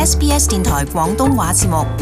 SBS 電台廣東話節目。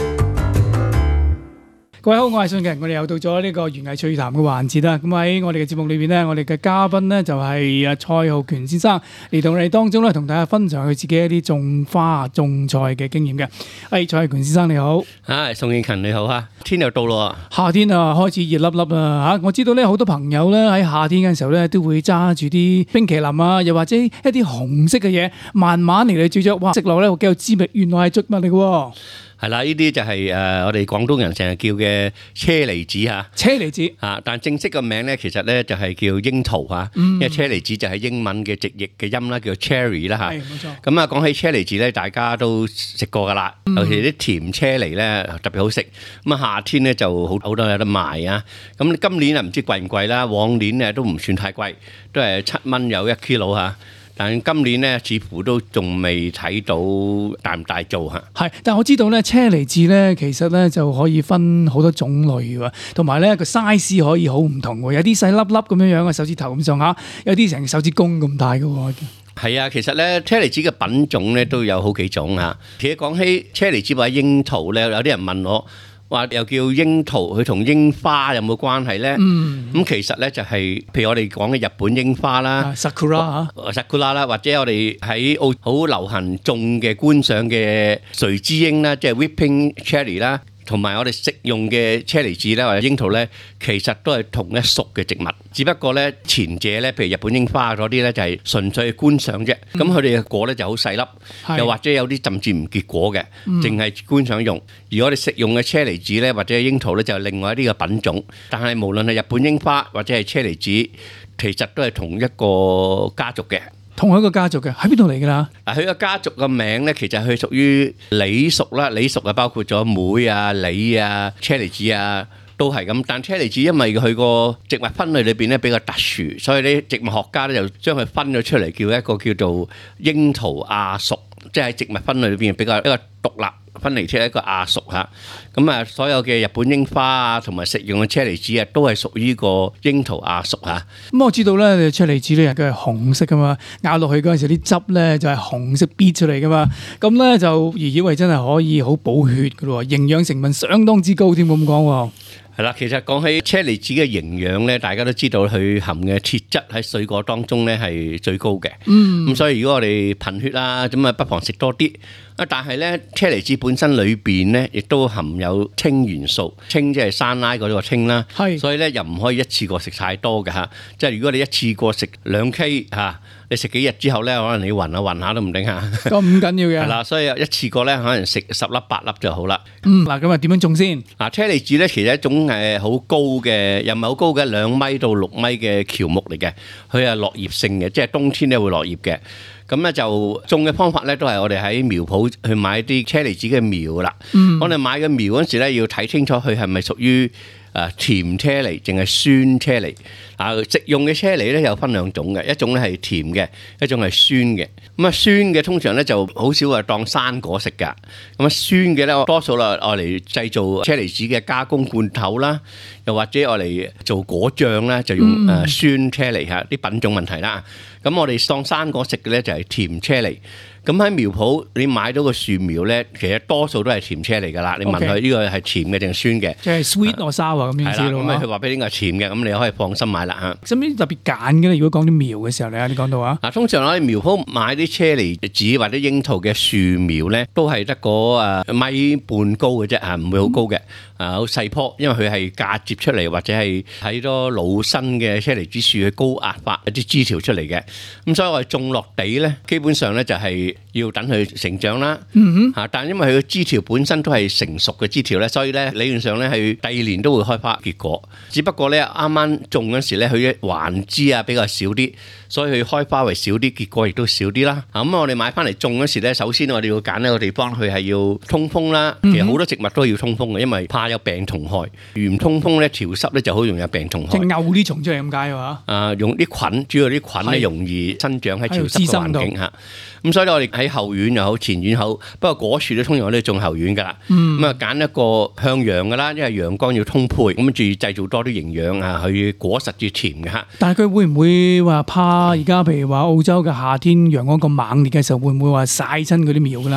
各位好，我係信嘅，我哋又到咗呢個園藝趣談嘅環節啦。咁喺我哋嘅節目裏邊咧，我哋嘅嘉賓咧就係蔡浩權先生嚟到我哋當中咧，同大家分享佢自己一啲種花種菜嘅經驗嘅。蔡浩權先生你好， 宋慶勤你好哈，天又到咯， 夏天啊開始熱粒粒啦嚇！我知道咧好多朋友咧喺夏天嘅時候咧都會揸住啲冰淇淋啊，又或者一啲紅色嘅嘢，慢慢嚟嚟咀嚼，哇！食落咧幾有滋味，原來係植物嚟嘅喎。 係啦，呢啲就係我哋廣東人成日叫嘅車厘子嚇， 車厘子嚇，但正式個名咧其實咧就係叫櫻桃嚇，因為車厘子就係英文嘅直譯嘅音啦，叫 cherry 啦嚇。 係冇錯。 咁啊講起車厘子咧，大家都食過噶啦，尤其啲甜車厘咧特別好食。咁啊夏天咧就好多有得賣啊。咁今年啊唔知貴唔貴啦，往年咧都唔算太貴，都係7蚊有1 kilo 嚇。但今年咧，似乎都仲未睇到大唔大做嚇。 係，但係我知道咧，車厘子咧其實咧就可以分好多種類喎，同埋咧個 size 可以好唔同喎，有啲細粒粒咁樣樣嘅手指頭咁上下，有啲成手指公咁大嘅喎。 係啊，其實咧車厘子嘅品種咧都有好幾種嚇。其實講起車厘子或者櫻桃咧，有啲人問我，話又叫櫻桃，佢同櫻花有冇關係咧？咁其實咧就係，譬如我哋講嘅日本櫻花啦 ，sakura sakura 啦，或者我哋喺澳好流行種嘅觀賞嘅垂枝櫻啦，即係 whipping cherry 啦。同埋我哋食用嘅車厘子咧，或者櫻桃咧，其實都係同一屬嘅植物，只不過咧前者咧，譬如日本櫻花嗰啲咧，就係純粹係觀賞啫。咁佢哋嘅果咧就好細粒，又或者有啲甚至唔結果嘅，淨係觀賞用。而我哋食用嘅車厘子咧，或者櫻桃咧，就係另外一啲嘅品種。但係無論係日本櫻花或者係車厘子，其實都係同一個家族嘅。 同一個家族嘅，喺邊度嚟㗎啦？ 嗱，佢個家族嘅名咧，其實佢屬於梨屬啦。梨屬啊，包括咗梅啊、梨啊、車厘子啊，都係咁。但車厘子因為佢個植物分類裏邊咧比較特殊，所以咧植物學家咧就將佢分咗出嚟，叫一個叫做櫻桃亞屬，即係植物分類裏邊比較一個獨立分離出一個亞屬嚇。咁啊，所有嘅日本櫻花啊，同埋食用嘅車厘子啊，都係屬於個櫻桃亞屬嚇。 咁我知道咧，車厘子咧佢係紅色噶嘛，咬落去嗰陣時啲汁咧就係紅色逼出嚟噶嘛。咁咧就以為真係可以好補血噶咯，營養成分相當之高添咁講。 係啦，其實講起車厘子嘅營養咧，大家都知道佢含嘅鐵質喺水果當中咧係最高嘅。咁所以如果我哋貧血啦，咁啊不妨食多啲。但係咧，車厘子本身裏邊咧，亦都含有氫元素，氫即係山拉嗰個氫啦。係，所以咧又唔可以一次過食太多嘅嚇。即係如果你一次過食2 K 嚇，你食幾日之後咧，可能你暈下都唔定嚇。 咁唔緊要嘅。係啦，所以一次過咧，可能食10粒8粒就好啦。 嗱咁啊點樣種先？嗱， 車厘子咧其實一種好高嘅，又唔係好高嘅2米到6米嘅喬木嚟嘅，佢係落葉性嘅，即係冬天咧會落葉嘅。咁咧就種嘅方法咧，都係我哋喺苗圃去買啲車厘子嘅苗啦。我哋買嘅苗嗰陣時咧，要睇清楚佢係咪屬於甜車厘定係酸車厘。食用嘅車厘咧有分2種嘅，一種咧係甜嘅，一種係酸嘅。咁啊酸嘅通常咧就好少話當生果食㗎。咁啊酸嘅咧多數啦愛嚟製造車厘子嘅加工罐頭啦，又或者愛嚟做果醬啦，就用酸車厘嚇，啲品種問題啦。咁我哋當生果食嘅咧就係甜車厘。咁喺苗圃你買到個樹苗咧，其實多數都係甜車厘㗎啦。你問佢呢個係甜嘅定係酸嘅？即係 sweet or sour 咁樣知咯。 咁啊佢話俾你聽係甜嘅，咁你可以放心買啦嚇。 使唔使特別揀嘅咧？如果講啲苗嘅時候你講到啊， 通常我哋苗圃買啲車厘子或者櫻桃嘅樹苗咧，都係得個1.5米高嘅啫嚇，唔會好高嘅。好細棵，因為佢係嫁接出嚟，或者係喺多老新嘅車厘子樹去高壓發一啲枝條出嚟嘅。咁所以我哋種落地咧，基本上咧就係要等佢成長啦。但因為佢嘅枝條本身都係成熟嘅枝條咧，所以咧理論上咧係第2年都會開花結果。只不過咧啱啱種嗰時咧，佢嘅環枝啊比較少啲，所以佢開花為少啲，結果亦都少啲啦。咁我哋買翻嚟種嗰時咧，首先我哋要揀一個地方，佢係要通風啦。其實好多植物都要通風嘅，因為怕有病蟲害。如唔通風咧，潮濕咧就好容易有病蟲害。 即係漚啲蟲出嚟咁解嘅話。 用啲菌，主要啲菌咧容易生長喺潮濕嘅環境嚇。咁所以我哋喺後院又好，前院好，不過果樹咧通常我哋種後院㗎啦。咁啊揀一個向陽㗎啦，因為陽光要充沛，咁住製造多啲營養啊，佢果實要甜嘅嚇。 但係佢會唔會話怕而家譬如話澳洲嘅夏天陽光咁猛烈嘅時候，會唔會話曬親嗰啲苗㗎啦？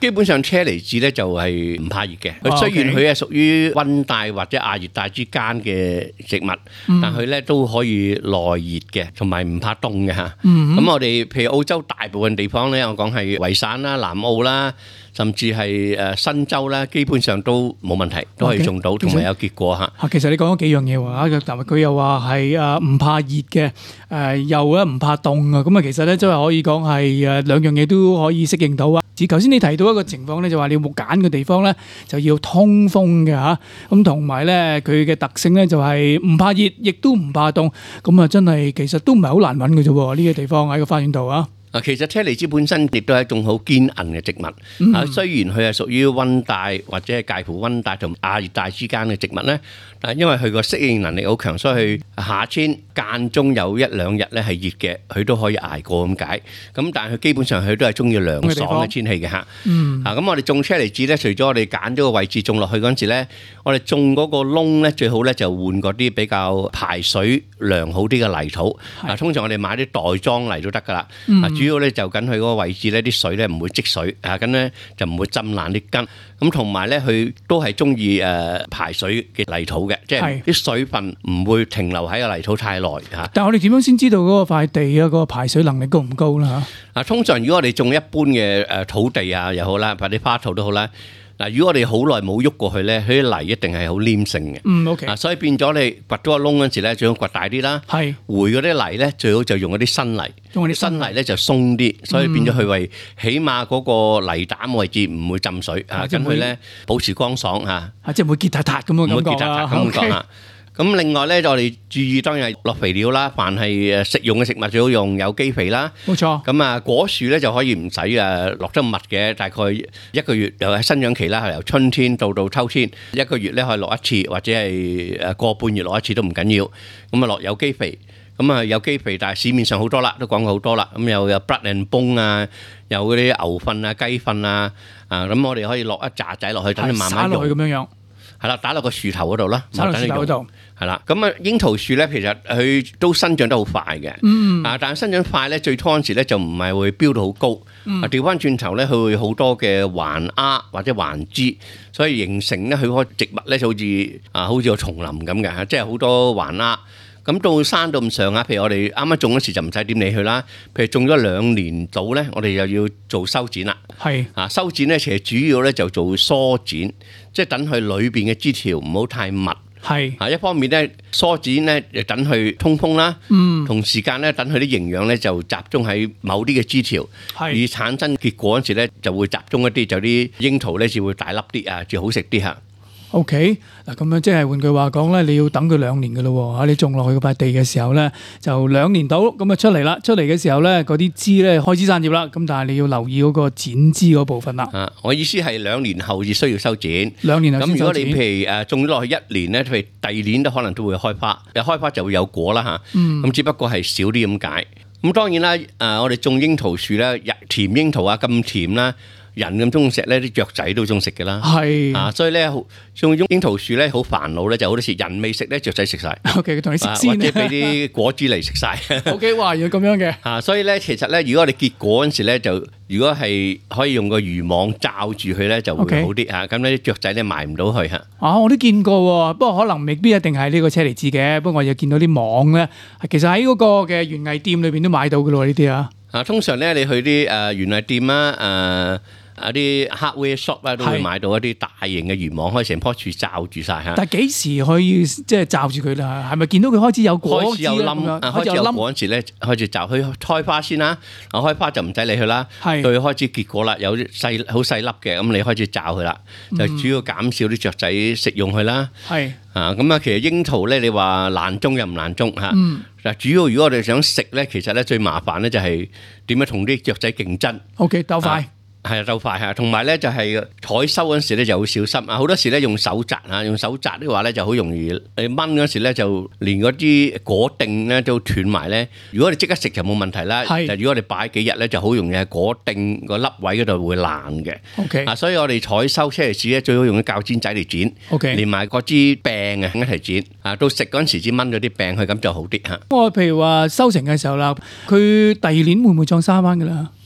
基本上車厘子咧就係唔怕熱嘅。佢雖然佢係屬於溫帶或者亞熱帶之間嘅植物，但佢咧都可以耐熱嘅，同埋唔怕凍嘅嚇。咁我哋譬如澳洲大部分地方咧，我講係維省啦、南澳啦，甚至係新州啦，基本上都冇問題，都可以種到，同埋有結果嚇。 其實你講咗幾樣嘢喎，但係佢又話係唔怕熱嘅，又咧唔怕凍啊。咁啊，其實咧真係可以講係兩樣嘢都可以適應到啊。頭先你提到一個情況咧，就話你要揀嘅地方咧就要通風嘅嚇，咁同埋咧佢嘅特性咧就係唔怕熱，亦都唔怕凍。咁啊，真係其實都唔係好難揾嘅啫喎，呢個地方喺個花園度啊。 其實車厘子本身亦都係一種好堅韌嘅植物。雖然佢係屬於溫帶或者係介乎溫帶同亞熱帶之間嘅植物咧，但係因為佢個適應能力好強，所以佢夏天間中有一兩日咧係熱嘅，佢都可以捱過咁解。咁但係佢基本上佢都係中意涼爽嘅天氣嘅嚇。咁我哋種車厘子咧，除咗我哋揀咗個位置種落去嗰陣時咧，我哋種嗰個窿咧最好咧就換嗰啲比較排水良好啲嘅泥土。通常我哋買啲袋裝泥都得㗎啦。主要咧就緊佢嗰個位置咧，啲水咧唔會積水，咁咧就唔會浸爛啲根。咁同埋咧，佢都係中意排水嘅泥土嘅，即係啲水分唔會停留喺個泥土太耐嚇。 但係我哋點樣先知道嗰個塊地啊，嗰個排水能力高唔高啦嚇？ 通常如果我哋種一般嘅土地啊又好啦，或者花土都好啦。如果我哋好耐冇喐過去咧，佢啲泥一定係好黏性嘅。 OK。 所以變咗你掘咗個窿嗰陣時咧，最好掘大啲啦。係。回嗰啲泥咧，最好就用嗰啲新泥。用啲新泥咧就鬆啲，所以變咗佢為起碼嗰個泥膽位置唔會浸水啊，咁佢咧保持乾爽嚇。即係唔會結塌塌咁嘅感覺啦。唔會結塌塌咁講嚇。咁另外咧，我哋注意當然係落肥料啦。凡係食用嘅食物最好用有機肥啦。冇錯。咁啊，果樹咧就可以唔使落得密嘅，大概一個月又係生長期啦，由春天到秋天一個月咧可以落一次，或者係個半月落一次都唔緊要。咁啊落有機肥，咁啊有機肥，但係市面上好多啦，都講過好多啦。咁又有 Blood and Bone 啊，有嗰啲牛糞啊、雞糞啊，咁我哋可以落一紮仔落去，等佢慢慢用。灑落去咁樣樣。係啦，打落個樹頭嗰度啦，打落樹頭嗰度。係啦，咁啊櫻桃樹咧，其實佢都生長得好快嘅。但係生長快咧，最初嗰陣時咧就唔係會飆到好高。調翻轉頭咧，佢會好多嘅環丫或者環枝，所以形成咧佢嗰個植物咧就好似個叢林咁嘅，即係好多環丫。咁到生到咁上下，譬如我哋啱啱種嗰時就唔使點理佢啦。譬如種咗2年到咧，我哋又要做修剪啦。係修剪咧，其實主要咧就做疏剪，即係等佢裏邊嘅枝條唔好太密。係一方面咧疏剪咧，就等佢通風啦。同時間咧等佢啲營養咧就集中喺某啲嘅枝條，而產生結果嗰時咧就會集中一啲，就啲櫻桃咧就會大粒啲啊，就好食啲嚇。OK， 嗱咁樣即係換句話講咧，你要等佢2年嘅咯喎，你種落去嗰塊地嘅時候咧，就2年到咁啊出嚟啦，出嚟嘅時候咧，嗰啲枝咧開始散葉啦，咁但係你要留意嗰個剪枝嗰部分啦。我意思係2年後至需要修剪。2年後先修剪。咁如果你譬如種咗落去1年咧，譬如第2年都可能都會開花，開花就會有果啦嚇。咁只不過係少啲咁解。咁當然啦，我哋種櫻桃樹咧，甜櫻桃啊咁甜啦。人咁中意食咧，啲雀仔都中意食嘅啦。係所以咧，種櫻桃樹咧好煩惱咧，就好多時人未食咧，雀仔食晒。OK， 同你食先，或者俾啲果子嚟食晒。OK， 哇，要咁樣嘅。所以咧，其實咧，如果我哋結果嗰陣時咧，就如果係可以用個漁網罩住佢咧，就會好啲嚇。咁咧啲雀仔咧埋唔到去嚇。我都見過喎，不過可能未必一定係呢個車厘子嘅。不過我又見到啲網咧，其實喺嗰個嘅園藝店裏邊都買到嘅咯，呢啲啊。通常咧，你去啲園藝店啊，啲 hardware shop 咧都會買到一啲大型嘅漁網，可以成棵樹罩住晒嚇。但係幾時可以即係罩住佢啦？係咪見到佢開始有果？開始有冧，開始有果嗰陣時咧，開始罩佢開花先啦。開花就唔使理佢啦。到佢開始結果啦，有好細粒嘅，咁你開始罩佢啦，就主要減少啲雀仔食用佢啦。係咁啊，其實櫻桃咧，你話難種又唔難種嚇。嗱，主要如果我哋想食咧，其實咧最麻煩咧就係點樣同啲雀仔競爭。OK， 鬥快。係啊，鬥快嚇，同埋咧就係採收嗰陣時咧就好小心啊！好多時咧用手摘啊，用手摘嘅話咧就好容易你掹嗰時咧就連嗰啲果頂咧都斷埋咧。如果你即刻食就冇問題啦，但係如果我哋擺幾日咧就好容易喺果頂個粒位嗰度會爛嘅。OK，所以我哋採收車厘子咧最好用啲鉸剪仔嚟剪。OK，連埋嗰支柄啊一齊剪啊，到食嗰陣時先掹咗啲柄去，咁就好啲嚇。我譬如話收成嘅時候啦，佢第2年會唔會再生翻㗎啦？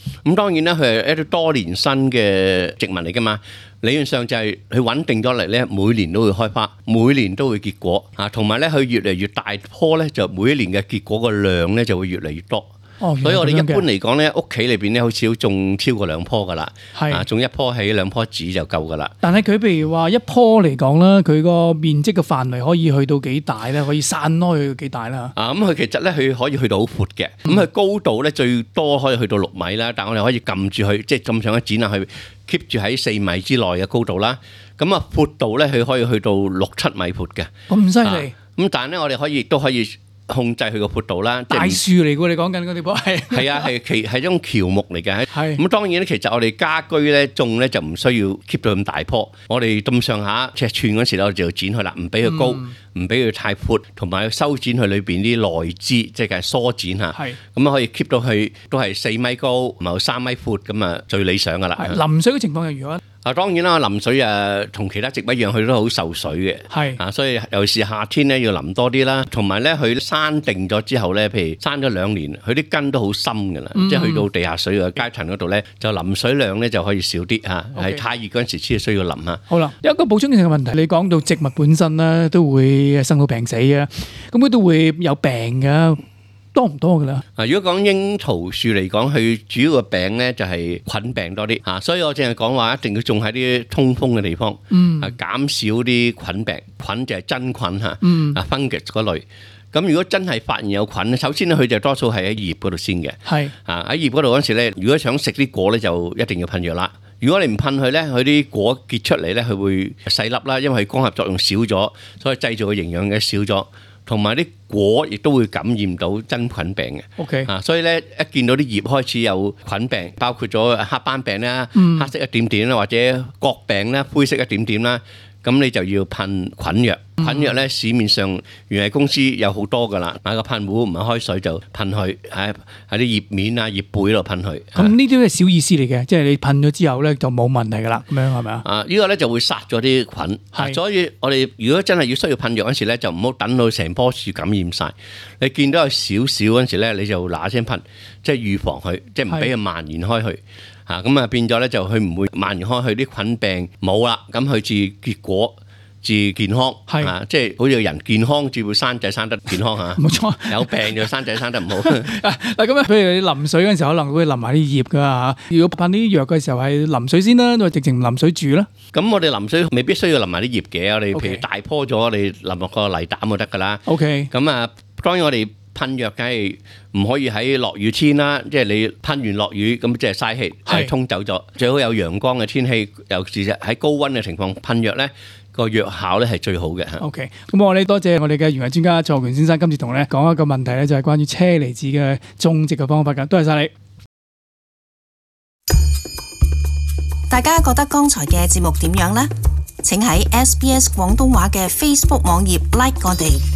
咁當然啦，佢係一啲多年生嘅植物嚟㗎嘛。理論上就係佢穩定咗嚟咧，每年都會開花，每年都會結果啊。同埋咧，佢越嚟越大棵咧，就每一年嘅結果個量咧就會越嚟越多。所以我哋一般嚟講咧，屋企裏邊咧好少種超過2棵噶啦，種1棵起2棵子就夠噶啦。 但係佢譬如話1棵嚟講啦，佢個面積嘅範圍可以去到幾大咧？可以散開去幾大啦？ 咁佢其實咧佢可以去到好闊嘅，咁佢高度咧最多可以去到6米啦。但係我哋可以撳住佢，即係咁上一展啊，去 keep 住喺4米之內嘅高度啦。咁啊闊度咧佢可以去到6-7米闊嘅。 咁犀利！ 咁但係咧我哋亦都可以控制佢個闊度啦， 大樹嚟㗎，你講緊嗰啲棵係啊，係一種喬木嚟嘅。咁當然咧，其實我哋家居咧種咧就唔需要 keep 到咁大棵。我哋咁上下尺寸嗰時咧，我就剪佢啦，唔俾佢高，唔俾佢太闊，同埋修剪佢裏邊啲內枝，即係疏剪嚇。咁可以 keep 到佢都係4米高，唔係3米闊咁啊，最理想㗎啦。 淋水嘅情況又如何？ 當然啦，淋水同其他植物一樣，佢都好受水嘅。所以尤其是夏天咧，要淋多啲啦。同埋咧，佢生定咗之後咧，譬如生咗2年，佢啲根都好深㗎啦，即係去到地下水嘅階層嗰度咧，就淋水量咧就可以少啲嚇。係太熱嗰陣時先需要淋嚇。好啦， 有一個補充性嘅問題，你講到植物本身咧都會生老病死嘅，咁佢都會有病㗎。多唔多㗎啦？ 如果講櫻桃樹嚟講，佢主要嘅病咧就係菌病多啲嚇，所以我淨係講話一定要種喺啲通風嘅地方，減少啲菌病。菌就係真菌嚇，fungus 嗰類。咁如果真係發現有菌，首先咧佢就多數係喺葉嗰度先嘅。喺葉嗰度嗰陣時咧，如果想食啲果咧，就一定要噴藥啦。如果你唔噴佢咧，佢啲果結出嚟咧，佢會細粒啦，因為佢光合作用少咗，所以製造嘅營養嘅少咗。同埋啲果亦都會感染到真菌病嘅。所以咧一見到啲葉開始有菌病，包括咗黑斑病啦、黑色一點點啦，或者角病啦、灰色一點點啦，咁你就要噴菌藥。菌藥咧市面上園藝公司有好多噶啦，買個噴壺唔係開水就噴去喺啲葉面啊葉背度噴去。 咁呢啲係小意思嚟嘅，即係你噴咗之後咧就冇問題噶啦，咁樣係咪啊？ 呢個咧就會殺咗啲菌，所以我哋如果真係要需要噴藥嗰時咧，就唔好等到成棵樹感染晒。你見到有少少嗰時咧，你就嗱聲噴，即係預防佢，即係唔俾佢蔓延開去。咁啊變咗咧就佢唔會蔓延開去，啲菌病冇啦，咁佢至結果。至健康即係好似人健康至會生仔生得健康嚇， 冇錯。 有病就生仔生得唔好。 嗱咁譬如你淋水嗰陣時候，可能會淋埋啲葉㗎嚇。如果噴啲藥嘅時候係淋水先啦，定係直情唔淋水住啦？ 咁我哋淋水未必需要淋埋啲葉嘅，我哋譬如大棵咗，我哋淋落個泥膽就得㗎啦。咁啊，當然我哋噴藥梗係唔可以喺落雨天啦，即係你噴完落雨咁即係嘥氣，係沖走咗。最好有陽光嘅天氣，尤其是喺高溫嘅情況噴藥咧。個藥效咧係最好嘅。 OK，咁我哋多謝我哋嘅園藝專家蔡浩權先生，今次同我哋講一個問題咧，就係關於車厘子嘅種植嘅方法㗎。多謝晒你。 大家覺得剛才嘅節目點樣呢？請喺SBS 廣東話嘅 Facebook 網頁 like 我哋。